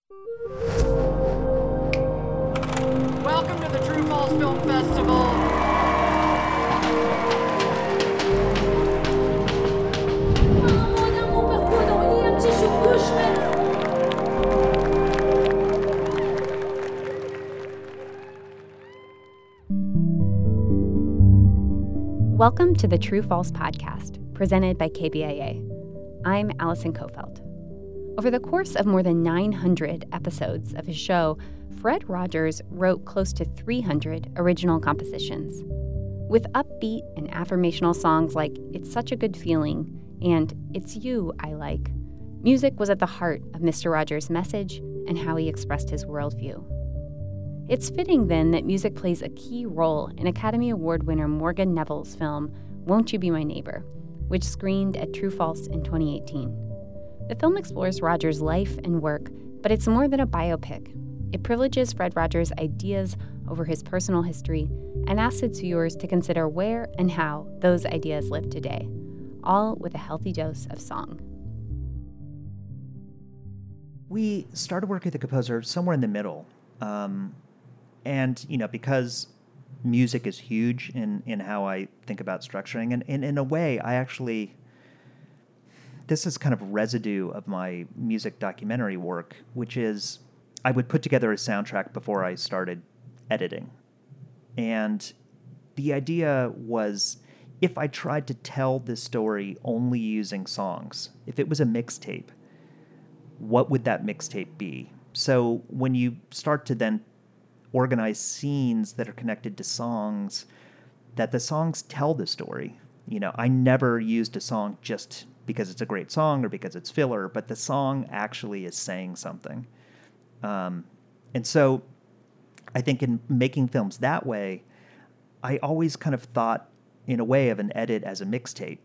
Welcome to the True Falls Film Festival. Welcome to the True False podcast, presented by KBIA. I'm Allison Kofelt. Over the course of more than 900 episodes of his show, Fred Rogers wrote close to 300 original compositions. With upbeat and affirmational songs like It's Such a Good Feeling and It's You I Like, music was at the heart of Mr. Rogers' message and how he expressed his worldview. It's fitting, then, that music plays a key role in Academy Award winner Morgan Neville's film, Won't You Be My Neighbor, which screened at True False in 2018. The film explores Rogers' life and work, but it's more than a biopic. It privileges Fred Rogers' ideas over his personal history and asks its viewers to consider where and how those ideas live today, all with a healthy dose of song. We started working with the composer somewhere in the middle. And, because music is huge in how I think about structuring, and in a way, this is kind of residue of my music documentary work, which is I would put together a soundtrack before I started editing. And the idea was, if I tried to tell this story only using songs, if it was a mixtape, what would that mixtape be? So when you start to then organize scenes that are connected to songs, that the songs tell the story. I never used a song just because it's a great song or because it's filler, but the song actually is saying something. And so I think in making films that way, I always kind of thought in a way of an edit as a mixtape.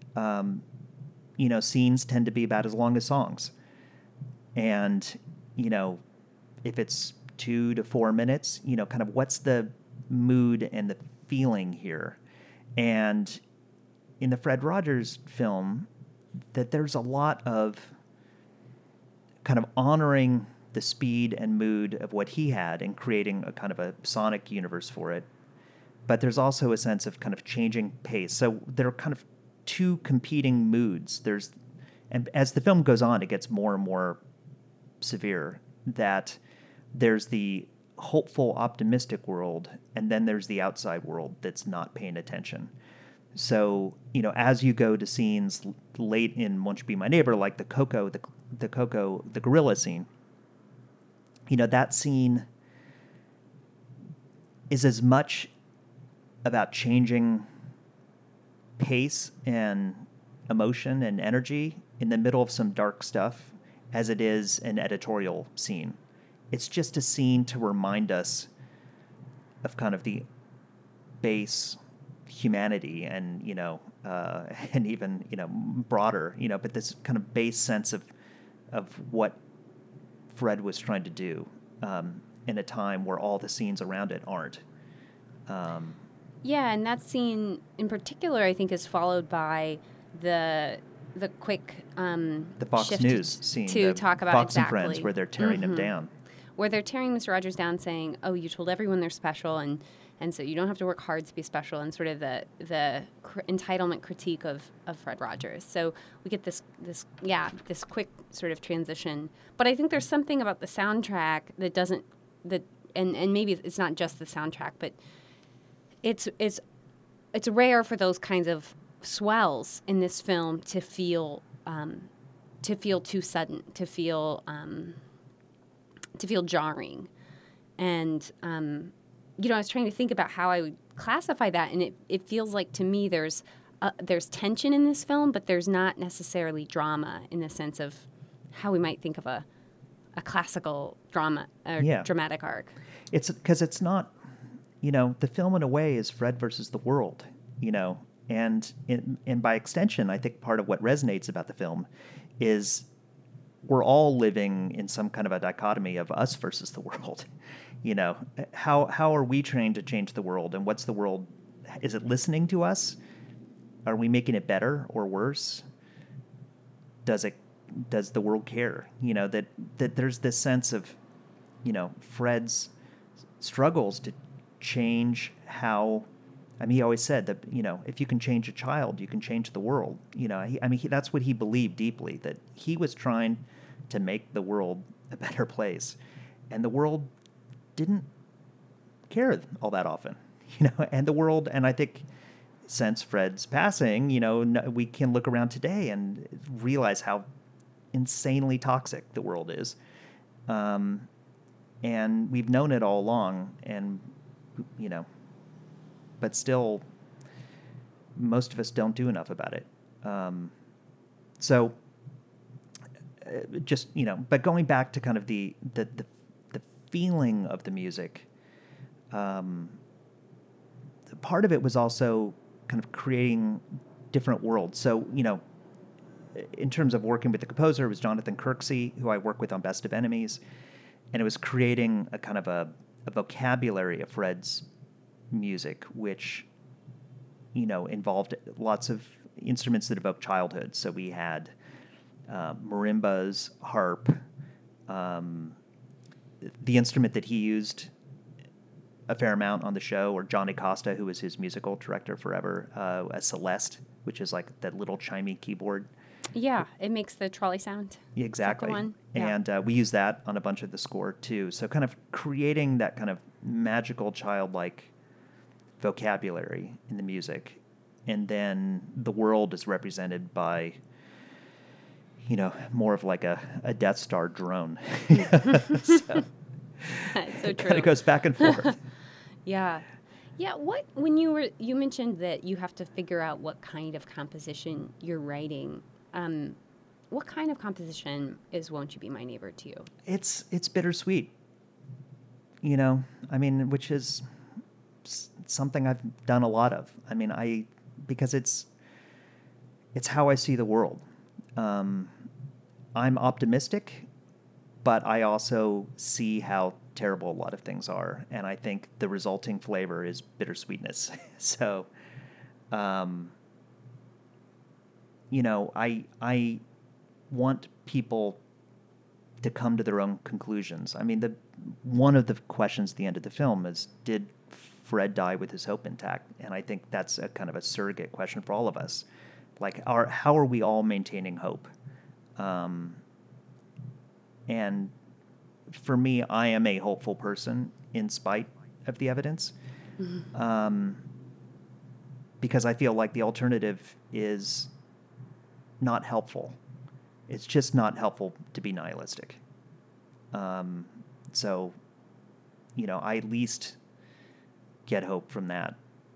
Scenes tend to be about as long as songs. And, if it's 2 to 4 minutes, kind of what's the mood and the feeling here. And in the Fred Rogers film, that there's a lot of kind of honoring the speed and mood of what he had and creating a kind of a sonic universe for it. But there's also a sense of kind of changing pace. So there are kind of two competing moods. And as the film goes on, it gets more and more severe, that there's the hopeful, optimistic world, and then there's the outside world that's not paying attention. So, as you go to scenes late in Won't You Be My Neighbor, like the gorilla scene, that scene is as much about changing pace and emotion and energy in the middle of some dark stuff as it is an editorial scene. It's just a scene to remind us of kind of the base humanity and, and even, broader, but this kind of base sense of what Fred was trying to do in a time where all the scenes around it aren't. Yeah, and that scene in particular, I think, is followed by the quick the Fox shift News scene to talk about Fox exactly. and Friends, where they're tearing him down. Where they're tearing Mr. Rogers down, saying, "Oh, you told everyone they're special, and so you don't have to work hard to be special," and sort of the entitlement critique of Fred Rogers. So we get this quick sort of transition. But I think there's something about the soundtrack and maybe it's not just the soundtrack, but it's rare for those kinds of swells in this film to feel too sudden, to feel jarring. And I was trying to think about how I would classify that, and it feels like to me there's tension in this film, but there's not necessarily drama in the sense of how we might think of a classical drama or dramatic arc. It's because it's not, the film in a way is Fred versus the world, and by extension, I think part of what resonates about the film is we're all living in some kind of a dichotomy of us versus the world. How are we trying to change the world, and what's the world? Is it listening to us? Are we making it better or worse? Does it does the world care? You know, that there's this sense of, you know, Fred's struggles to change how, I mean, he always said that, you know, if you can change a child, you can change the world. You know, that's what he believed deeply, that he was trying to make the world a better place. And the world didn't care all that often, you know, and I think since Fred's passing, you know, we can look around today and realize how insanely toxic the world is. And we've known it all along, and, you know, but still, most of us don't do enough about it. So, just, you know, but going back to kind of the feeling of the music, part of it was also kind of creating different worlds. So, you know, in terms of working with the composer, it was Jonathan Kirksey, who I work with on Best of Enemies, and it was creating a kind of a vocabulary of Fred's music, which, you know, involved lots of instruments that evoke childhood. So we had marimbas, harp, the instrument that he used a fair amount on the show, or Johnny Costa, who was his musical director forever, a Celeste, which is like that little chimey keyboard. Yeah, it makes the trolley sound. Exactly. Is that the one? Yeah. And we use that on a bunch of the score too. So kind of creating that kind of magical childlike vocabulary in the music. And then the world is represented by, you know, more of like a Death Star drone. That's so true. Kind of goes back and forth. Yeah. Yeah, when you mentioned that you have to figure out what kind of composition you're writing, what kind of composition is Won't You Be My Neighbor to you? It's bittersweet. You know, I mean, which is something I've done a lot of. I mean, because it's how I see the world. I'm optimistic, but I also see how terrible a lot of things are, and I think the resulting flavor is bittersweetness. So, you know, I want people to come to their own conclusions. I mean, one of the questions at the end of the film is, did Fred die with his hope intact? And I think that's a kind of a surrogate question for all of us. Like, how are we all maintaining hope? And for me, I am a hopeful person in spite of the evidence, because I feel like the alternative is not helpful. It's just not helpful to be nihilistic. So, you know, I at least get hope from that.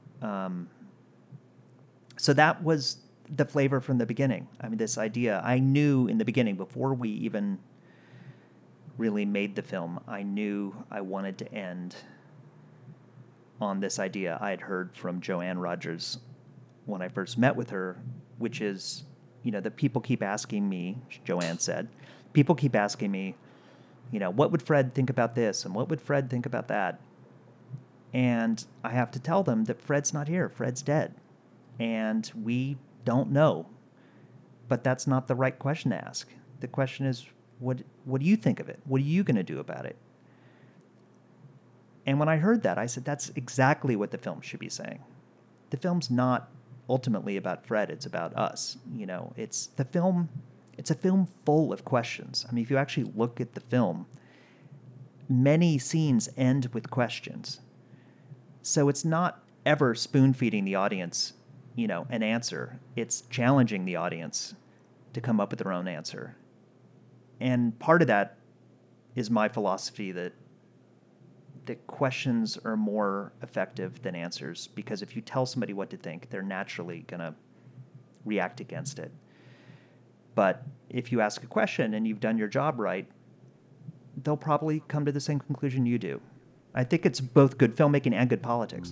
So that was the flavor from the beginning. I mean, this idea, I knew in the beginning, before we even really made the film, I knew I wanted to end on this idea I had heard from Joanne Rogers when I first met with her, which is, you know, that people keep asking me, Joanne said, people keep asking me, you know, what would Fred think about this? And what would Fred think about that? And I have to tell them that Fred's not here. Fred's dead. And we don't know. But that's not the right question to ask. The question is, what do you think of it? What are you going to do about it? And when I heard that, I said, that's exactly what the film should be saying. The film's not ultimately about Fred. It's about us. You know, it's a film full of questions. I mean, if you actually look at the film, many scenes end with questions. So it's not ever spoon-feeding the audience, you know, an answer. It's challenging the audience to come up with their own answer. And part of that is my philosophy that questions are more effective than answers, because if you tell somebody what to think, they're naturally going to react against it. But if you ask a question and you've done your job right, they'll probably come to the same conclusion you do. I think it's both good filmmaking and good politics.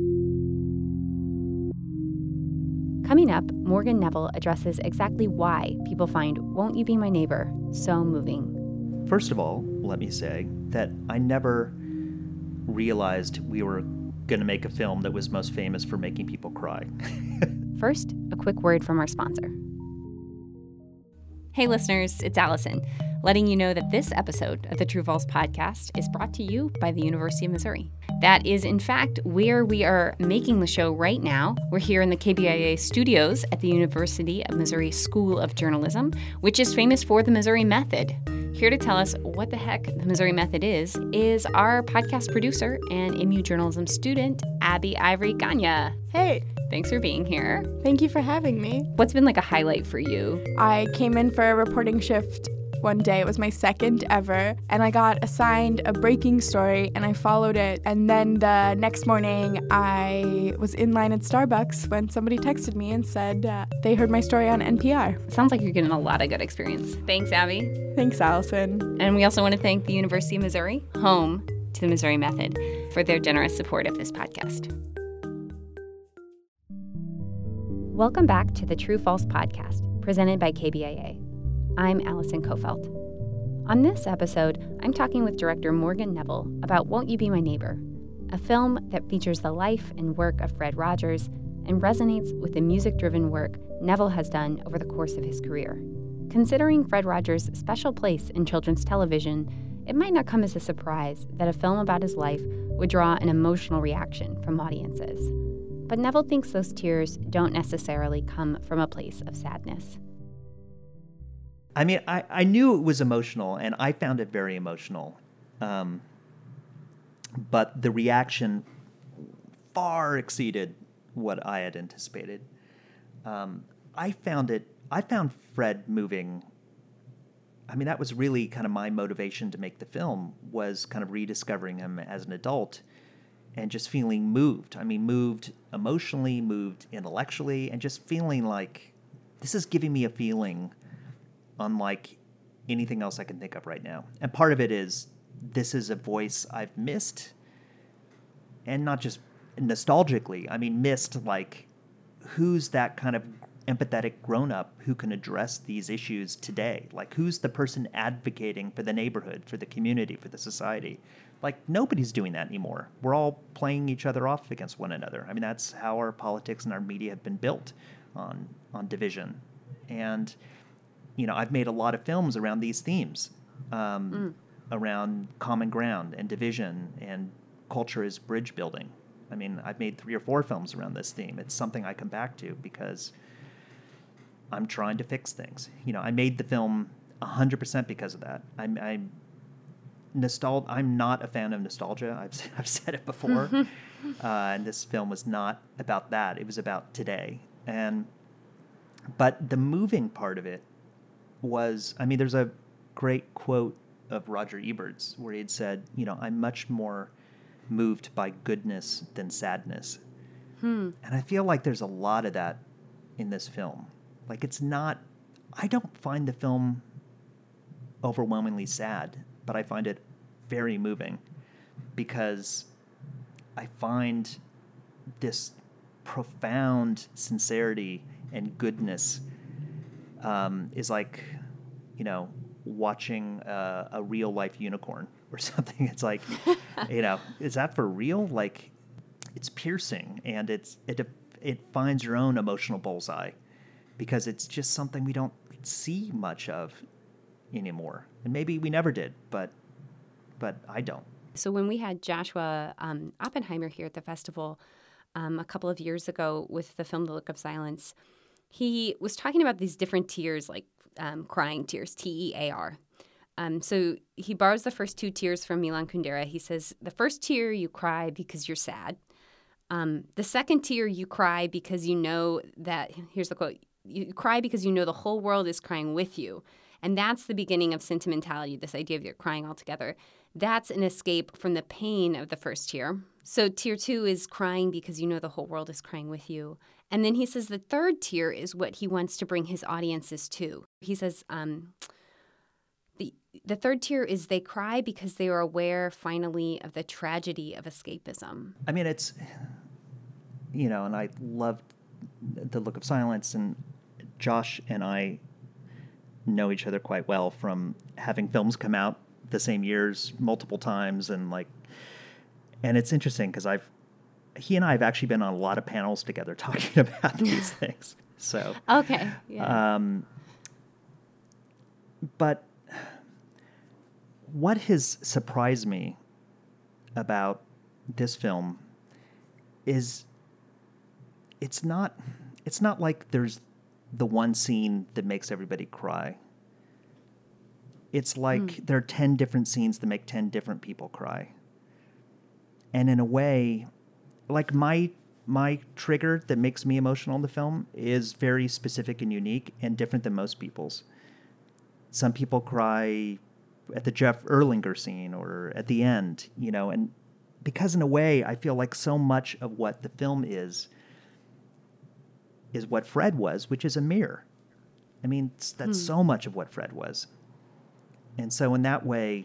Coming up, Morgan Neville addresses exactly why people find Won't You Be My Neighbor so moving. First of all, let me say that I never realized we were going to make a film that was most famous for making people cry. First, a quick word from our sponsor. Hey listeners, it's Allison, letting you know that this episode of the True False podcast is brought to you by the University of Missouri. That is, in fact, where we are making the show right now. We're here in the KBIA studios at the University of Missouri School of Journalism, which is famous for the Missouri Method. Here to tell us what the heck the Missouri Method is our podcast producer and MU journalism student, Abby Ivory Ganya. Hey, Thanks for being here. thank you for having me. What's been like a highlight for you? I came in for a reporting shift one day. It was my second ever, and I got assigned a breaking story, and I followed it. And then the next morning, I was in line at Starbucks when somebody texted me and said they heard my story on NPR. Sounds like you're getting a lot of good experience. Thanks, Abby. Thanks, Allison. And we also want to thank the University of Missouri, home to the Missouri Method, for their generous support of this podcast. Welcome back to the True False podcast, presented by KBIA. I'm Allison Kofelt. On this episode, I'm talking with director Morgan Neville about Won't You Be My Neighbor, a film that features the life and work of Fred Rogers and resonates with the music-driven work Neville has done over the course of his career. Considering Fred Rogers' special place in children's television, it might not come as a surprise that a film about his life would draw an emotional reaction from audiences. But Neville thinks those tears don't necessarily come from a place of sadness. I mean, I knew it was emotional, and I found it very emotional. But the reaction far exceeded what I had anticipated. I found Fred moving. I mean, that was really kind of my motivation to make the film, was kind of rediscovering him as an adult and just feeling moved. I mean, moved emotionally, moved intellectually, and just feeling like this is giving me a feeling unlike anything else I can think of right now. And part of it is this is a voice I've missed, and not just nostalgically. I mean, missed like who's that kind of empathetic grown-up who can address these issues today? Like, who's the person advocating for the neighborhood, for the community, for the society? Like, nobody's doing that anymore. We're all playing each other off against one another. I mean, that's how our politics and our media have been built on division. And, you know, I've made a lot of films around these themes, around common ground and division and culture as bridge building. I mean, I've made 3 or 4 films around this theme. It's something I come back to because I'm trying to fix things. You know, I made the film 100% because of that. I'm not a fan of nostalgia. I've said it before. And this film was not about that. It was about today. But the moving part of it was, I mean, there's a great quote of Roger Ebert's where he had said, you know, I'm much more moved by goodness than sadness. And I feel like there's a lot of that in this film. Like, I don't find the film overwhelmingly sad, but I find it very moving because I find this profound sincerity and goodness is like, you know, watching a real life unicorn or something. It's like, you know, is that for real? Like, it's piercing, and it finds your own emotional bullseye because it's just something we don't see much of anymore. And maybe we never did, but I don't. So when we had Joshua Oppenheimer here at the festival a couple of years ago with the film The Look of Silence, he was talking about these different tears, like crying tears, TEAR. So he borrows the first 2 tears from Milan Kundera. He says, the first tear you cry because you're sad. The second tear you cry because you know that, here's the quote, you cry because you know the whole world is crying with you. And that's the beginning of sentimentality, this idea of you're crying all together. That's an escape from the pain of the first tear. So tier 2 is crying because you know the whole world is crying with you. And then he says the third tier is what he wants to bring his audiences to. He says the third tier is they cry because they are aware finally of the tragedy of escapism. I mean, it's, you know, and I loved The Look of Silence, and Josh and I know each other quite well from having films come out the same years multiple times, and it's interesting because he and I have actually been on a lot of panels together talking about these things. So okay, yeah. But what has surprised me about this film is it's not like there's the one scene that makes everybody cry. It's like there are 10 different scenes that make 10 different people cry. And in a way, like my trigger that makes me emotional in the film is very specific and unique and different than most people's. Some people cry at the Jeff Erlanger scene or at the end, and because in a way I feel like so much of what the film is what Fred was, which is a mirror. I mean, that's so much of what Fred was. And so in that way,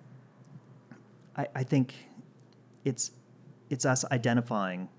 I think it's us identifying,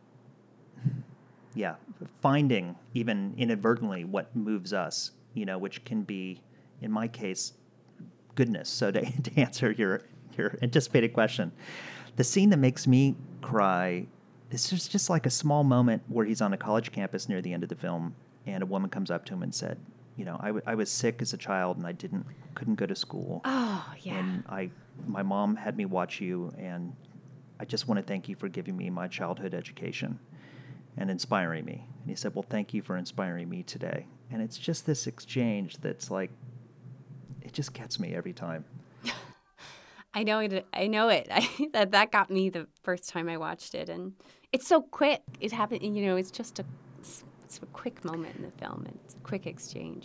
finding even inadvertently what moves us, which can be, in my case, goodness. So to answer your anticipated question, the scene that makes me cry is just like a small moment where he's on a college campus near the end of the film, and a woman comes up to him and said, I was sick as a child and I couldn't go to school. Oh, yeah. And my mom had me watch you, and I just want to thank you for giving me my childhood education and inspiring me. And he said, well, thank you for inspiring me today. And it's just this exchange that's like, it just gets me every time. I know it. That got me the first time I watched it, and it's so quick. It happened. It's just it's a quick moment in the film. It's a quick exchange.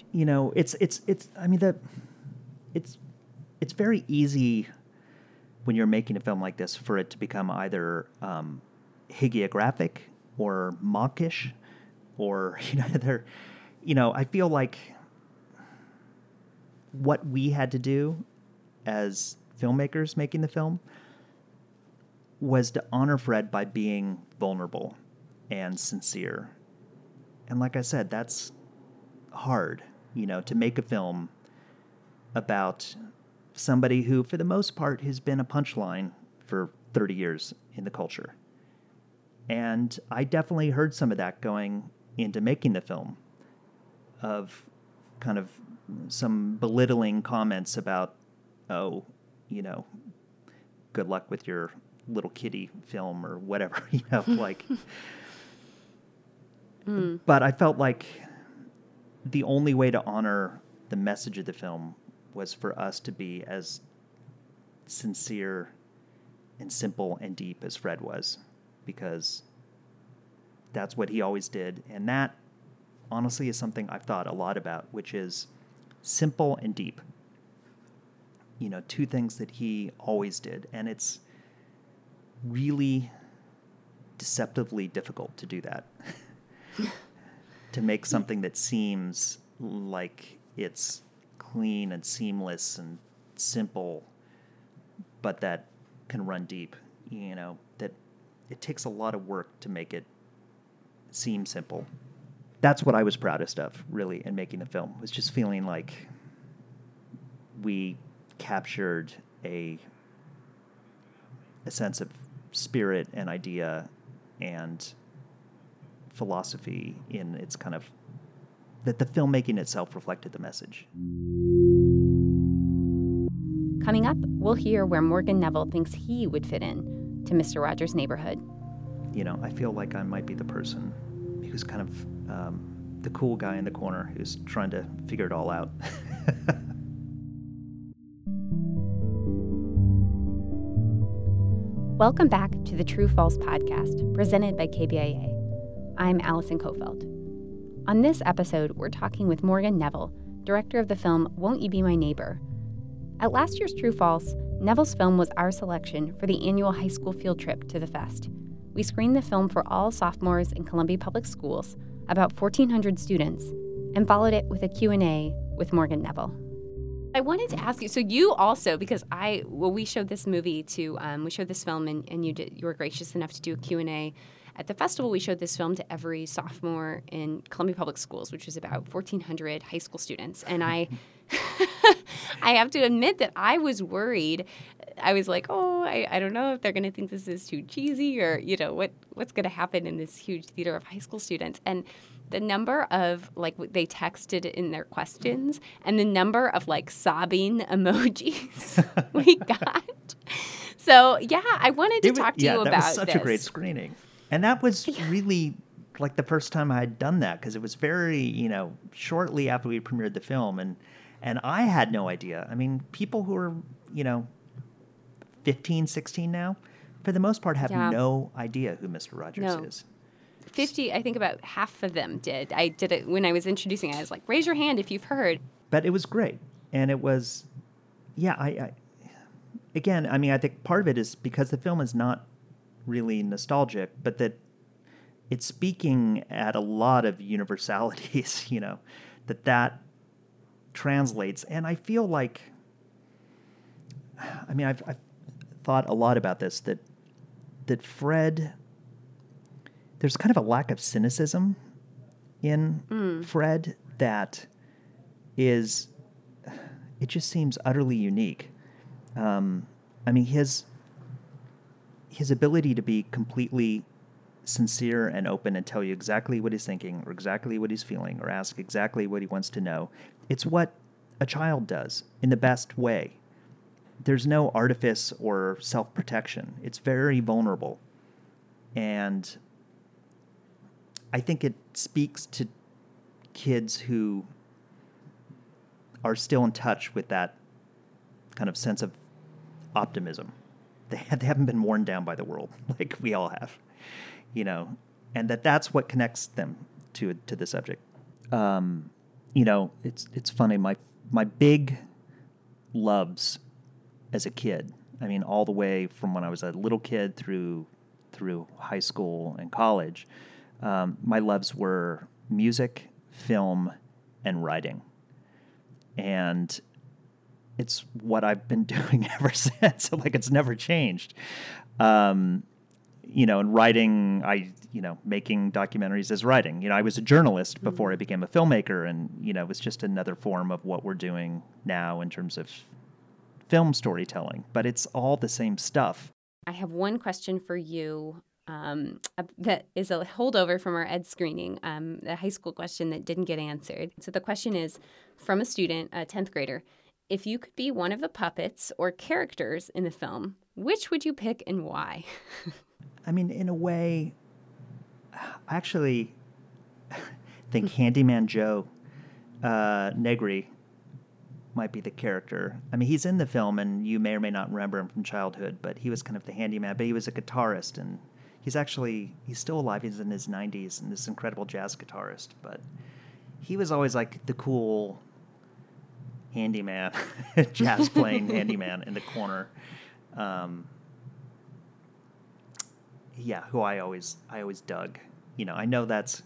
It's very easy when you're making a film like this for it to become either hagiographic or mawkish, or I feel like what we had to do as filmmakers making the film was to honor Fred by being vulnerable and sincere. And like I said, that's hard, to make a film about somebody who, for the most part, has been a punchline for 30 years in the culture. And I definitely heard some of that going into making the film, of kind of some belittling comments about, good luck with your little kiddie film or whatever, But I felt like the only way to honor the message of the film was for us to be as sincere and simple and deep as Fred was, because that's what he always did. And that, honestly, is something I've thought a lot about, which is simple and deep. Two things that he always did. And it's really deceptively difficult to do that. To make something that seems like it's clean and seamless and simple, but that can run deep, that it takes a lot of work to make it seem simple. That's what I was proudest of, really, in making the film, was just feeling like we captured a sense of spirit and idea and philosophy in its kind of, that the filmmaking itself reflected the message. Coming up, we'll hear where Morgan Neville thinks he would fit in to Mr. Rogers' neighborhood. I feel like I might be the person who's kind of the cool guy in the corner who's trying to figure it all out. Welcome back to the True False podcast, presented by KBIA. I'm Allison Kofeld. On this episode, we're talking with Morgan Neville, director of the film Won't You Be My Neighbor? At last year's True False, Neville's film was our selection for the annual high school field trip to the fest. We screened the film for all sophomores in Columbia Public Schools, about 1,400 students, and followed it with a Q&A with Morgan Neville. I wanted to ask you, so you also, because we showed this movie to, we showed this film and you were gracious enough to do a Q&A. At the festival, we showed this film to every sophomore in Columbia Public Schools, which was about 1,400 high school students. And I have to admit that I was worried. I was like, I don't know if they're going to think this is too cheesy or, what's going to happen in this huge theater of high school students. And the number of, like, they texted in their questions and the number of, like, sobbing emojis we got. So, yeah, I wanted to talk to you about this. That was such a great screening. And that was really like the first time I had done that, because it was very, shortly after we premiered the film. And I had no idea. I mean, people who are, 15, 16 now, for the most part, have no idea who Mr. Rogers is. 50, I think about half of them did. I did it when I was introducing it. I was like, raise your hand if you've heard. But it was great. And it was, I think part of it is because the film is not really nostalgic, but that it's speaking at a lot of universalities, that translates. And I feel like, I've thought a lot about this, that Fred, there's kind of a lack of cynicism in Fred that is, it just seems utterly unique. His ability to be completely sincere and open and tell you exactly what he's thinking or exactly what he's feeling or ask exactly what he wants to know. It's what a child does in the best way. There's no artifice or self-protection. It's very vulnerable. And I think it speaks to kids who are still in touch with that kind of sense of optimism. They haven't been worn down by the world like we all have, and that's what connects them to the subject. It's funny. My big loves as a kid, all the way from when I was a little kid through high school and college, my loves were music, film, and writing. And it's what I've been doing ever since. Like, it's never changed. And writing, making documentaries is writing. I was a journalist before I became a filmmaker, and, it was just another form of what we're doing now in terms of film storytelling. But it's all the same stuff. I have one question for you that is a holdover from our Ed screening, the high school question that didn't get answered. So the question is from a student, a 10th grader. If you could be one of the puppets or characters in the film, which would you pick and why? In a way, I actually think Handyman Joe Negri might be the character. He's in the film, and you may or may not remember him from childhood, but he was kind of the handyman, but he was a guitarist, and he's still alive. He's in his 90s, and this incredible jazz guitarist, but he was always like the cool handyman, jazz playing handyman in the corner. Who I always dug. I know that's,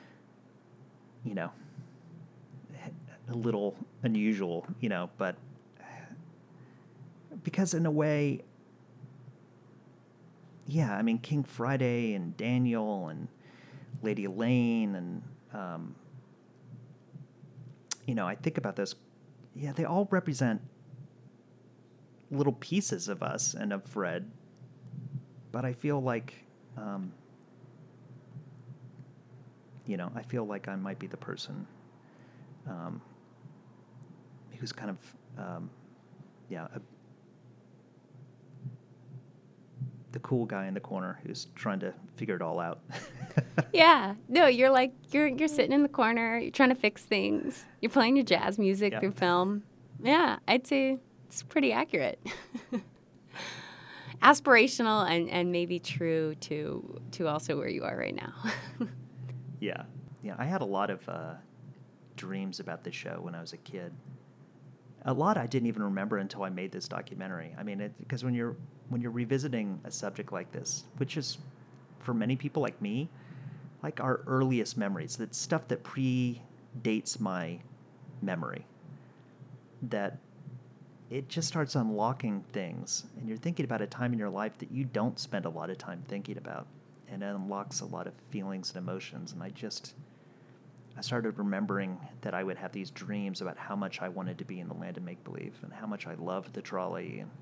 a little unusual, but because in a way, King Friday and Daniel and Lady Elaine and, I think about this. Yeah, they all represent little pieces of us and of Fred, but I feel like, I feel like I might be the person who's kind of, the cool guy in the corner who's trying to figure it all out. Yeah. No, you're like, you're sitting in the corner, you're trying to fix things, you're playing your jazz music through film. Yeah, I'd say it's pretty accurate. Aspirational and maybe true to also where you are right now. Yeah. I had a lot of dreams about this show when I was a kid. A lot I didn't even remember until I made this documentary. Because when you're revisiting a subject like this, which is for many people like me, like our earliest memories, that's stuff that predates my memory, that it just starts unlocking things, and you're thinking about a time in your life that you don't spend a lot of time thinking about, and it unlocks a lot of feelings and emotions. And I started remembering that I would have these dreams about how much I wanted to be in the land of make-believe and how much I loved the trolley. And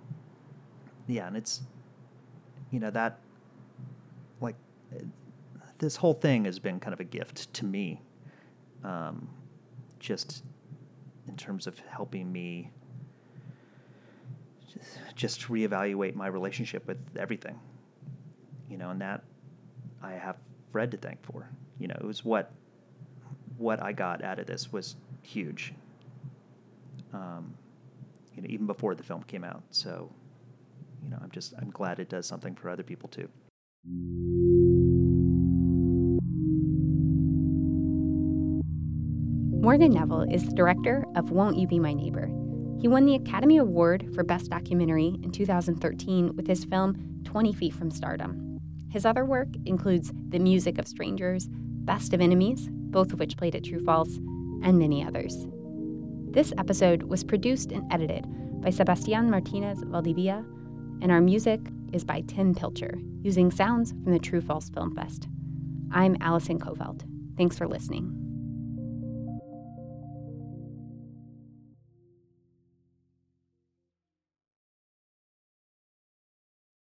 and it's, that, like, this whole thing has been kind of a gift to me, just in terms of helping me just reevaluate my relationship with everything, and that I have Fred to thank for. It was what I got out of this was huge. Even before the film came out. So, I'm glad it does something for other people too. Morgan Neville is the director of Won't You Be My Neighbor? He won the Academy Award for Best Documentary in 2013 with his film 20 Feet from Stardom. His other work includes The Music of Strangers, Best of Enemies, both of which played at True False, and many others. This episode was produced and edited by Sebastián Martínez Valdivia, and our music is by Tim Pilcher, using sounds from the True False Film Fest. I'm Allison Kofelt. Thanks for listening.